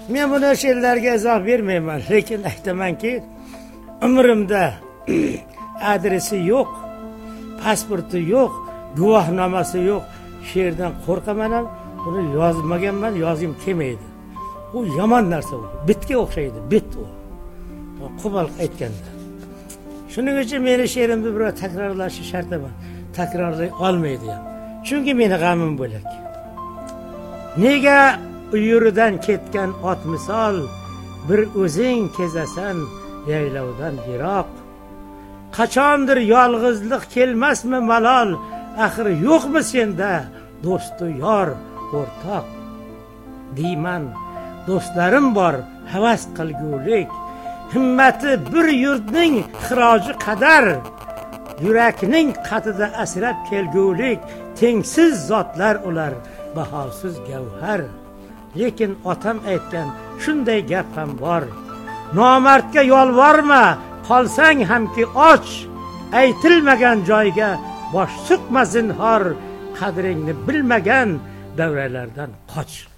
Men buni she'rlarga izoh bermayman, lekin aytamanki, umrimda adresi yo'q, pasporti yo'q, guvohnomasi yo'q she'rdan qo'rqaman ham, buni yozmaganman, yozim kelmaydi. U yomon narsa u, bitga o'xshaydi, bit u. Qubal aytganda. Shuning uchun meni she'rimni birov takrorlashi shart emas, takrorlay olmaydi ham. Chunki meni g'amim bo'lak. Nega uyuridan ketgan ot misol, bir o'zing kezasan yaylovdan yiroq. Qachondir yolg'izlik kelmasmi malol, axir yo'qmi senda do'stu yor o'rtoq. Deyman, do'stlarim bor, havas qilgulik, himmati bir yurtning xiroji qadar, yurakning qatida asrab kelgulik, tengsiz zotlar ular, bahosiz gavhar. Lekin otam aytgan shunday gap ham bor. Nomardga yolvorma, qolsang hamki och. Aytilmagan joyga bosh suqma zinhor, qadringni bilmagan davralardan qoch.